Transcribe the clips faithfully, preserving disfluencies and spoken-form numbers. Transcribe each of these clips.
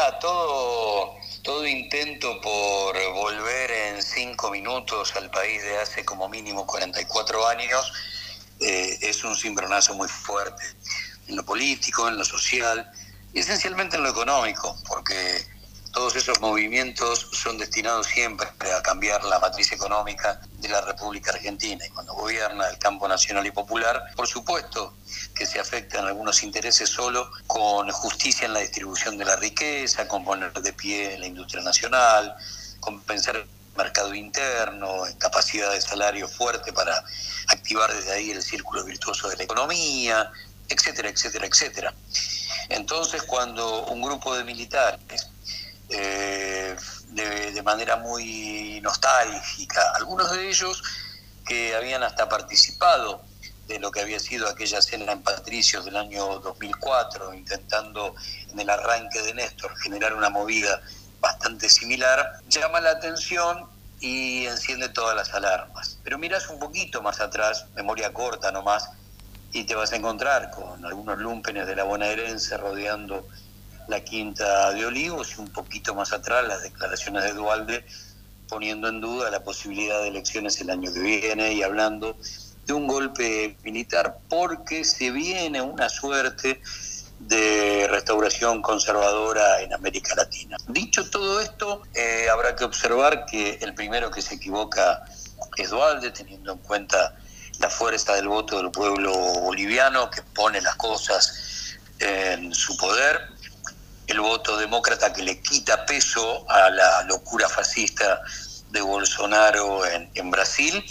Mirá, todo, todo intento por volver en cinco minutos al país de hace como mínimo cuarenta y cuatro años eh, es un cimbronazo muy fuerte, en lo político, en lo social y esencialmente en lo económico, porque todos esos movimientos son destinados siempre a cambiar la matriz económica de la República Argentina. Y cuando gobierna el campo nacional y popular, por supuesto que se afectan algunos intereses solo con justicia en la distribución de la riqueza, con poner de pie la industria nacional, con pensar el mercado interno, en capacidad de salario fuerte para activar desde ahí el círculo virtuoso de la economía, etcétera, etcétera, etcétera. Entonces, cuando un grupo de militares Eh, de, de manera muy nostálgica, algunos de ellos que habían hasta participado de lo que había sido aquella cena en Patricios del año dos mil cuatro, intentando en el arranque de Néstor generar una movida bastante similar, llama la atención y enciende todas las alarmas. Pero mirás un poquito más atrás, memoria corta nomás, y te vas a encontrar con algunos lúmpenes de la bonaerense rodeando la Quinta de Olivos y un poquito más atrás las declaraciones de Duhalde poniendo en duda la posibilidad de elecciones el año que viene y hablando de un golpe militar porque se viene una suerte de restauración conservadora en América Latina. Dicho todo esto, eh, habrá que observar que el primero que se equivoca es Duhalde, teniendo en cuenta la fuerza del voto del pueblo boliviano que pone las cosas en su poder, el voto demócrata que le quita peso a la locura fascista de Bolsonaro en, en Brasil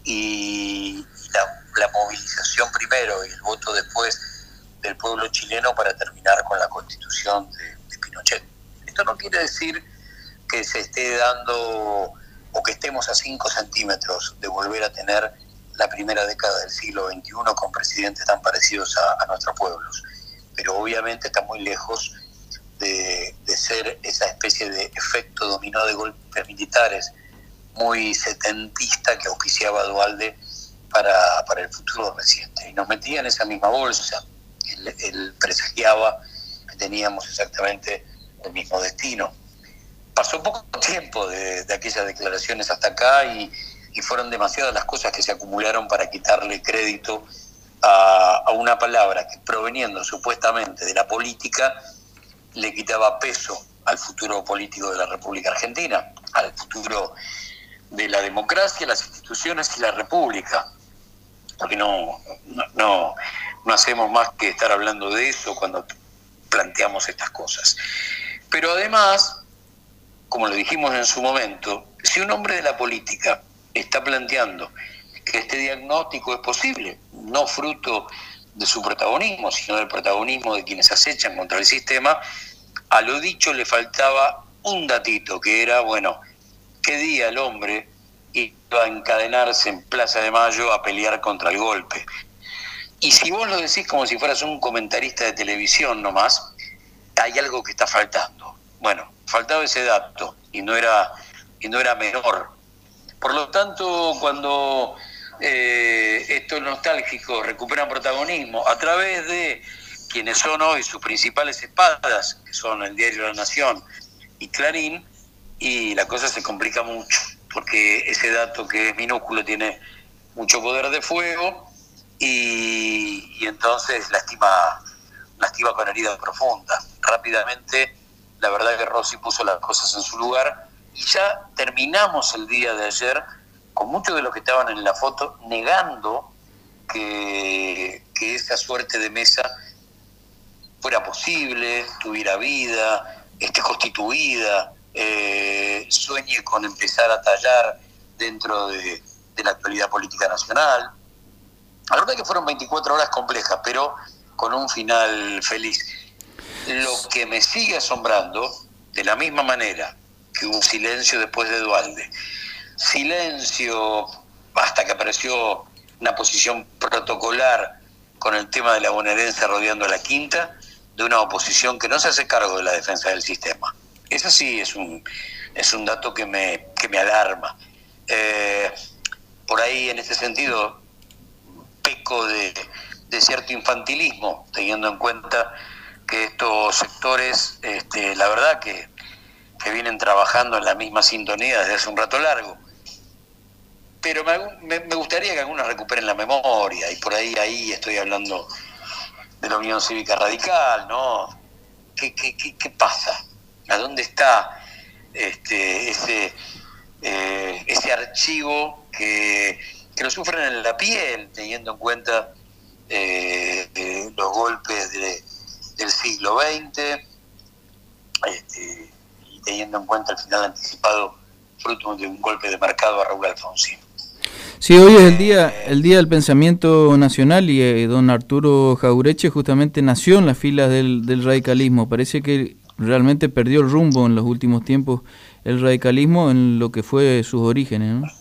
y la, la movilización primero y el voto después del pueblo chileno para terminar con la constitución de, de Pinochet. Esto no quiere decir que se esté dando o que estemos a cinco centímetros de volver a tener la primera década del siglo veintiuno con presidentes tan parecidos a, a nuestros pueblos, pero obviamente está muy lejos De, de ser esa especie de efecto dominó de golpes militares muy setentista que auspiciaba Duhalde para, para el futuro reciente. Y nos metía en esa misma bolsa. Él, él presagiaba que teníamos exactamente el mismo destino. Pasó poco tiempo de, de aquellas declaraciones hasta acá y, y fueron demasiadas las cosas que se acumularon para quitarle crédito a, a una palabra que, proveniendo supuestamente de la política, le quitaba peso al futuro político de la República Argentina, al futuro de la democracia, las instituciones y la República, porque no, no, no, no hacemos más que estar hablando de eso cuando planteamos estas cosas. Pero además, como lo dijimos en su momento, si un hombre de la política está planteando que este diagnóstico es posible, no fruto de su protagonismo, sino del protagonismo de quienes acechan contra el sistema, a lo dicho le faltaba un datito, que era, bueno, qué día el hombre iba a encadenarse en Plaza de Mayo a pelear contra el golpe. Y si vos lo decís como si fueras un comentarista de televisión nomás, hay algo que está faltando. Bueno, faltaba ese dato, y no era, y no era menor. Por lo tanto, cuando eh, estos nostálgicos recuperan protagonismo a través de quienes son hoy sus principales espadas, que son el diario La Nación y Clarín, y la cosa se complica mucho, porque ese dato que es minúsculo tiene mucho poder de fuego y, y entonces lastima, lastima con herida profunda. Rápidamente, la verdad que Rossi puso las cosas en su lugar y ya terminamos el día de ayer con muchos de los que estaban en la foto negando que, que esa suerte de mesa fuera posible, tuviera vida, esté constituida, eh, sueñe con empezar a tallar dentro de, de la actualidad política nacional. La verdad que fueron veinticuatro horas complejas, pero con un final feliz. Lo que me sigue asombrando, de la misma manera que hubo silencio después de Duhalde, silencio hasta que apareció una posición protocolar con el tema de la bonaerense rodeando a la Quinta, de una oposición que no se hace cargo de la defensa del sistema. Eso sí es un, es un dato que me, que me alarma. Eh, por ahí, en ese sentido, peco de, de cierto infantilismo, teniendo en cuenta que estos sectores, este, la verdad que, que vienen trabajando en la misma sintonía desde hace un rato largo. Pero me, me gustaría que algunos recuperen la memoria, y por ahí ahí estoy hablando de la Unión Cívica Radical, ¿no? ¿Qué, qué, qué, qué pasa? ¿A dónde está este, ese, eh, ese archivo que, que lo sufren en la piel, teniendo en cuenta eh, eh, los golpes de, del siglo veinte, este, y teniendo en cuenta el final anticipado fruto de un golpe de mercado a Raúl Alfonsín? Sí, hoy es el día, el día del pensamiento nacional y eh, don Arturo Jauretche justamente nació en las filas del, del radicalismo. Parece que realmente perdió el rumbo en los últimos tiempos el radicalismo en lo que fue sus orígenes, ¿no?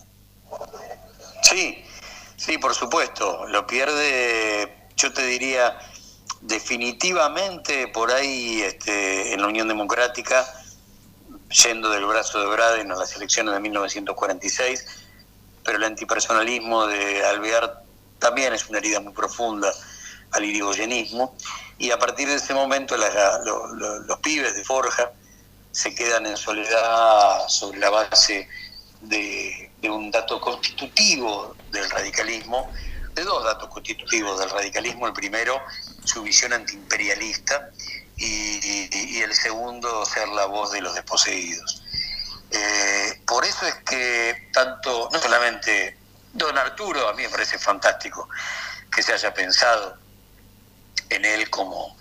Sí, sí, por supuesto. Lo pierde, yo te diría, definitivamente por ahí este, en la Unión Democrática, yendo del brazo de Braden a las elecciones de mil novecientos cuarenta y seis, pero el antipersonalismo de Alvear también es una herida muy profunda al irigoyenismo, y a partir de ese momento la, lo, lo, los pibes de Forja se quedan en soledad sobre la base de, de un dato constitutivo del radicalismo, de dos datos constitutivos del radicalismo: el primero, su visión antiimperialista, y, y, y el segundo, ser la voz de los desposeídos. Eh, por eso es que tanto, no solamente don Arturo, a mí me parece fantástico que se haya pensado en él como,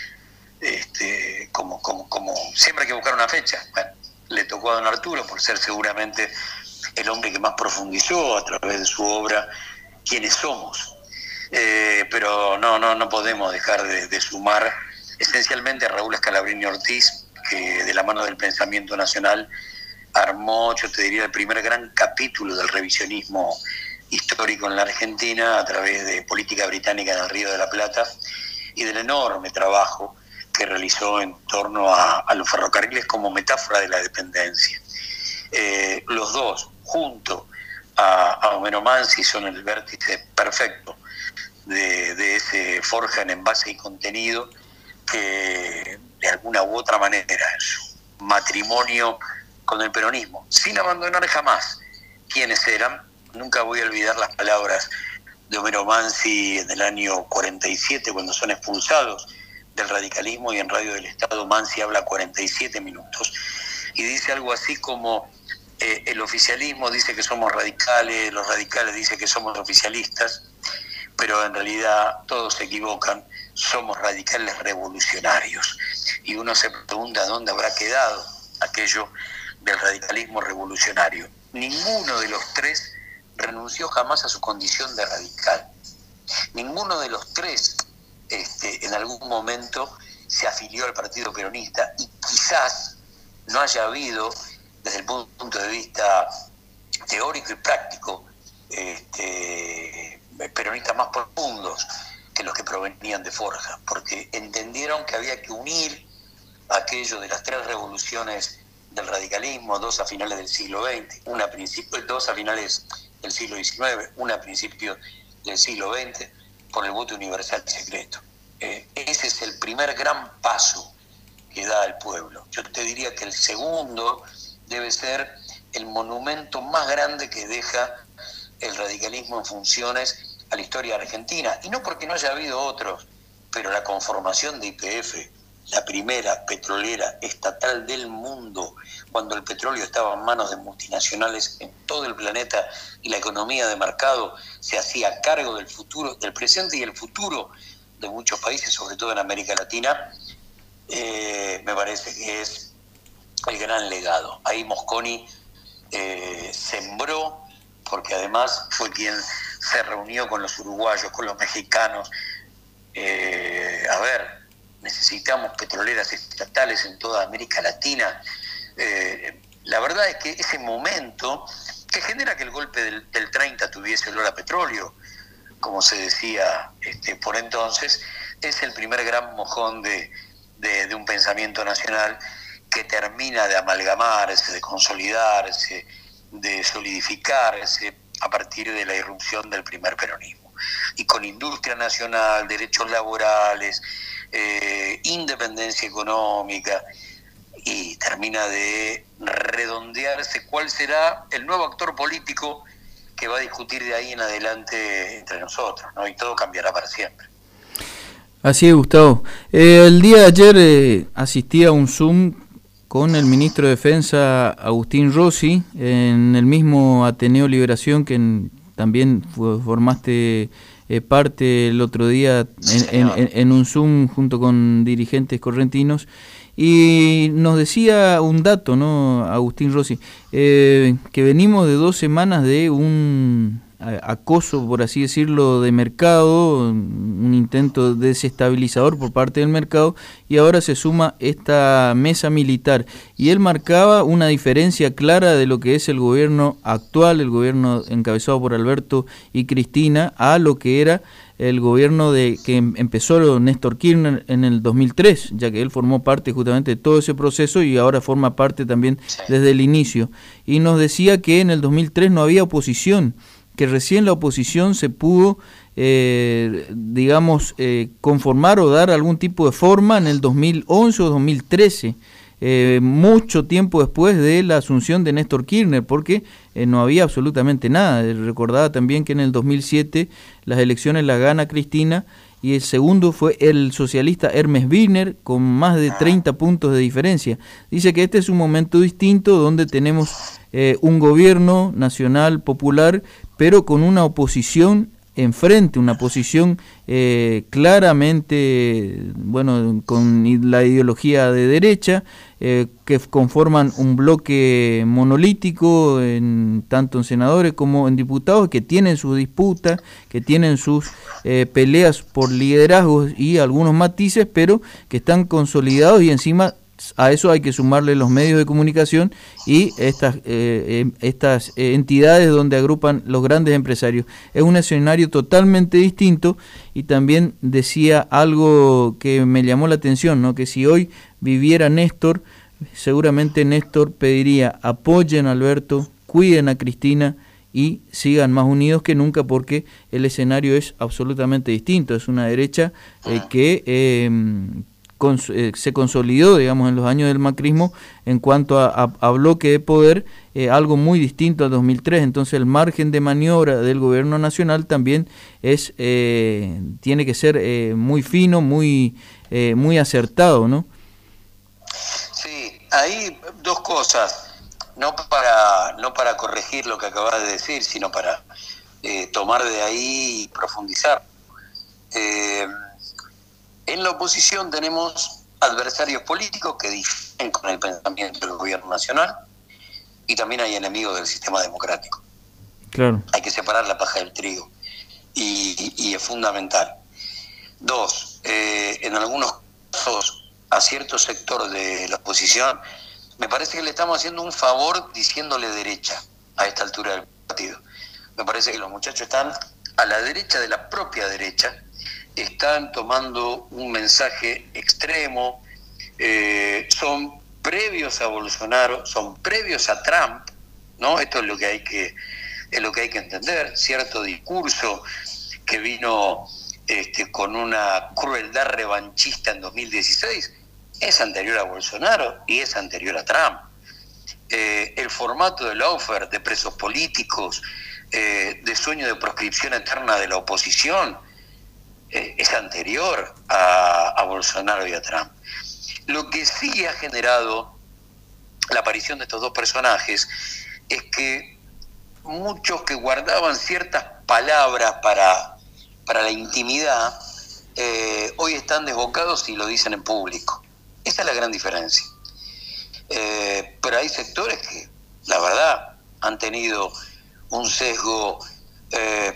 este, como, como, como siempre hay que buscar una fecha. Bueno, le tocó a don Arturo por ser seguramente el hombre que más profundizó a través de su obra quiénes somos. Eh, pero no, no, no podemos dejar de, de sumar esencialmente a Raúl Scalabrini Ortiz, que de la mano del pensamiento nacional armó, yo te diría, el primer gran capítulo del revisionismo histórico en la Argentina a través de política británica en el Río de la Plata y del enorme trabajo que realizó en torno a, a los ferrocarriles como metáfora de la dependencia. Eh, los dos, junto a, a Homero Mansi, son el vértice perfecto de, de ese Forja en envase y contenido que de alguna u otra manera en su matrimonio con el peronismo, sin abandonar jamás quiénes eran. Nunca voy a olvidar las palabras de Homero Mansi en el año cuarenta y siete, cuando son expulsados del radicalismo, y en Radio del Estado Mansi habla cuarenta y siete minutos y dice algo así como eh, el oficialismo dice que somos radicales, los radicales dicen que somos oficialistas, pero en realidad todos se equivocan, somos radicales revolucionarios. Y uno se pregunta dónde habrá quedado aquello del radicalismo revolucionario. Ninguno de los tres renunció jamás a su condición de radical. Ninguno de los tres este, en algún momento se afilió al Partido Peronista, y quizás no haya habido, desde el punto de vista teórico y práctico, este, peronistas más profundos que los que provenían de Forja, porque entendieron que había que unir aquello de las tres revoluciones del radicalismo, dos a finales del siglo veinte, una a principios, dos a finales del siglo diecinueve, una a principios del siglo veinte, por el voto universal secreto. Eh, ese es el primer gran paso que da el pueblo. Yo te diría que el segundo debe ser el monumento más grande que deja el radicalismo en funciones a la historia argentina, y no porque no haya habido otros, pero la conformación de Y P F, la primera petrolera estatal del mundo, cuando el petróleo estaba en manos de multinacionales en todo el planeta y la economía de mercado se hacía cargo del futuro, del presente y el futuro de muchos países, sobre todo en América Latina, eh, me parece que es el gran legado. Ahí Mosconi eh, sembró, porque además fue quien se reunió con los uruguayos, con los mexicanos. Eh, a ver, necesitamos petroleras estatales en toda América Latina. Eh, la verdad es que ese momento que genera que el golpe del, del treinta tuviese olor a petróleo, como se decía este, por entonces, es el primer gran mojón de, de, de un pensamiento nacional que termina de amalgamarse, de consolidarse, de solidificarse a partir de la irrupción del primer peronismo. Y con industria nacional, derechos laborales, eh, independencia económica, y termina de redondearse cuál será el nuevo actor político que va a discutir de ahí en adelante entre nosotros, ¿no? Y todo cambiará para siempre. Así es, Gustavo. Eh, el día de ayer eh, asistí a un Zoom con el ministro de Defensa, Agustín Rossi, en el mismo Ateneo Liberación que en, también fue, formaste eh, parte el otro día en, en, en un Zoom junto con dirigentes correntinos. Y nos decía un dato, ¿no, Agustín Rossi? Eh, que venimos de dos semanas de un acoso, por así decirlo, de mercado, un intento desestabilizador por parte del mercado, y ahora se suma esta mesa militar. Y él marcaba una diferencia clara de lo que es el gobierno actual, el gobierno encabezado por Alberto y Cristina, a lo que era el gobierno de que empezó Néstor Kirchner en el dos mil tres, ya que él formó parte justamente de todo ese proceso y ahora forma parte también desde el inicio. Y nos decía que en el dos mil tres no había oposición, que recién la oposición se pudo, eh, digamos, eh, conformar o dar algún tipo de forma en el dos mil once o dos mil trece, eh, mucho tiempo después de la asunción de Néstor Kirchner, porque eh, no había absolutamente nada. Recordaba también que en el dos mil siete las elecciones las gana Cristina y el segundo fue el socialista Hermes Wiener con más de treinta puntos de diferencia. Dice que este es un momento distinto donde tenemos eh, un gobierno nacional popular, pero con una oposición enfrente, una posición eh, claramente, bueno, con la ideología de derecha, eh, que conforman un bloque monolítico, en, tanto en senadores como en diputados, que tienen sus disputas, que tienen sus eh, peleas por liderazgos y algunos matices, pero que están consolidados, y encima a eso hay que sumarle los medios de comunicación y estas eh, estas entidades donde agrupan los grandes empresarios. Es un escenario totalmente distinto, y también decía algo que me llamó la atención, ¿no? Que si hoy viviera Néstor, seguramente Néstor pediría: apoyen a Alberto, cuiden a Cristina y sigan más unidos que nunca, porque el escenario es absolutamente distinto. Es una derecha eh, que eh, Cons eh, se consolidó, digamos, en los años del macrismo en cuanto a, a, a bloque de poder, eh, algo muy distinto al dos mil tres. Entonces el margen de maniobra del gobierno nacional también es eh, tiene que ser eh, muy fino, muy eh, muy acertado, ¿no? Sí, hay dos cosas, no para no para corregir lo que acabas de decir, sino para eh, tomar de ahí y profundizar. Eh, En la oposición tenemos adversarios políticos que difieren con el pensamiento del gobierno nacional, y también hay enemigos del sistema democrático. Claro. Hay que separar la paja del trigo, y, y es fundamental. Dos, eh, en algunos casos a cierto sector de la oposición me parece que le estamos haciendo un favor diciéndole derecha a esta altura del partido. Me parece que los muchachos están a la derecha de la propia derecha, están tomando un mensaje extremo, eh, son previos a Bolsonaro, son previos a Trump, ¿no? Esto es lo que hay que, es lo que hay que entender. Cierto discurso que vino este, con una crueldad revanchista en dos mil dieciséis es anterior a Bolsonaro y es anterior a Trump. Eh, el formato de lawfare, de presos políticos, eh, de sueño de proscripción eterna de la oposición, es anterior a, a Bolsonaro y a Trump. Lo que sí ha generado la aparición de estos dos personajes es que muchos que guardaban ciertas palabras para, para la intimidad, eh, hoy están desbocados y lo dicen en público. Esa es la gran diferencia. Eh, pero hay sectores que, la verdad, han tenido un sesgo eh,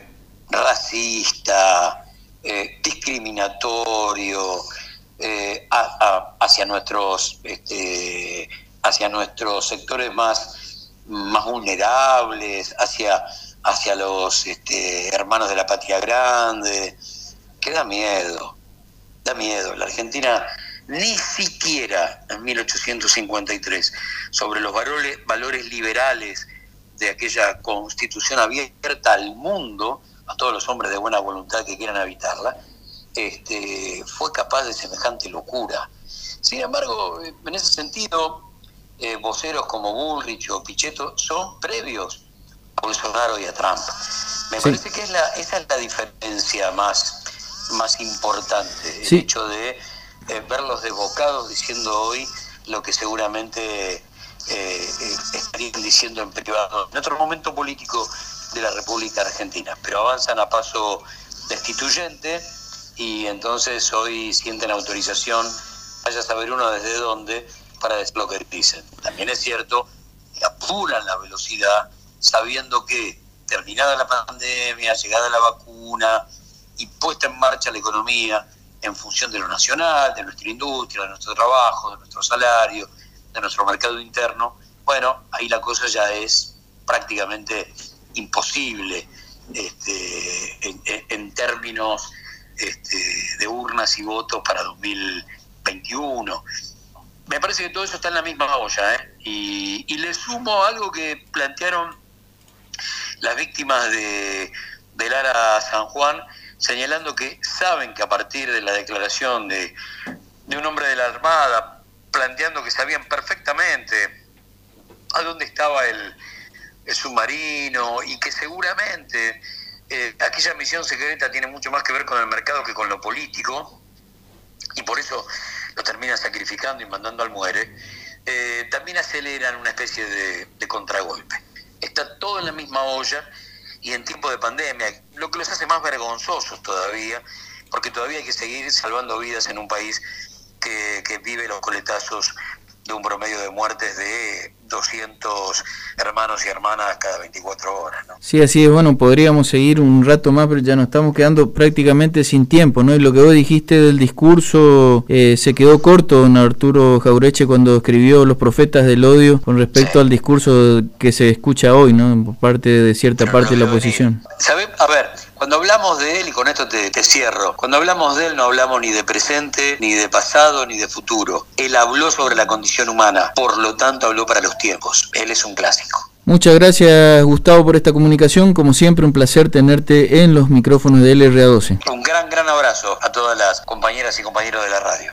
racista, Eh, discriminatorio eh, a, a, hacia nuestros este, hacia nuestros sectores más, más vulnerables, hacia, hacia los este, hermanos de la patria grande, que da miedo, da miedo. La Argentina ni siquiera en mil ochocientos cincuenta y tres, sobre los valores, valores liberales de aquella constitución abierta al mundo, a todos los hombres de buena voluntad que quieran habitarla, este, fue capaz de semejante locura. Sin embargo, en ese sentido, eh, voceros como Bullrich o Pichetto son previos a Bolsonaro y a Trump. Me sí. parece que es la, esa es la diferencia más, más importante, el sí. hecho de eh, verlos desbocados diciendo hoy lo que seguramente eh, eh, estarían diciendo en privado en otro momento político de la República Argentina, pero avanzan a paso destituyente y entonces hoy sienten autorización, vaya a saber uno desde dónde, para decir lo que dicen. También es cierto que apuran la velocidad sabiendo que terminada la pandemia, llegada la vacuna y puesta en marcha la economía en función de lo nacional, de nuestra industria, de nuestro trabajo, de nuestro salario, de nuestro mercado interno, bueno, ahí la cosa ya es prácticamente imposible este, en, en términos este, de urnas y votos para dos mil veintiuno. Me parece que todo eso está en la misma olla, ¿eh? y, y le sumo algo que plantearon las víctimas de, de Lara San Juan, señalando que saben que a partir de la declaración de, de un hombre de la Armada, planteando que sabían perfectamente a dónde estaba el, el submarino y que seguramente eh, aquella misión secreta tiene mucho más que ver con el mercado que con lo político, y por eso lo terminan sacrificando y mandando al muere, eh, también aceleran una especie de, de contragolpe. Está todo en la misma olla y en tiempo de pandemia, lo que los hace más vergonzosos todavía, porque todavía hay que seguir salvando vidas en un país que, que vive los coletazos de un promedio de muertes de doscientos hermanos y hermanas cada veinticuatro horas, ¿no? Sí, así es. Bueno, podríamos seguir un rato más, pero ya nos estamos quedando prácticamente sin tiempo, ¿no? Y lo que vos dijiste del discurso, eh, se quedó corto don Arturo Jauretche cuando escribió Los Profetas del Odio con respecto sí. al discurso que se escucha hoy, ¿no? Por parte de cierta pero parte no, de la oposición. ¿Sabés? A ver, cuando hablamos de él, y con esto te, te cierro, cuando hablamos de él no hablamos ni de presente, ni de pasado, ni de futuro. Él habló sobre la condición humana, por lo tanto habló para los tiempos. Él es un clásico. Muchas gracias, Gustavo, por esta comunicación. Como siempre, un placer tenerte en los micrófonos de L R A doce. Un gran, gran abrazo a todas las compañeras y compañeros de la radio.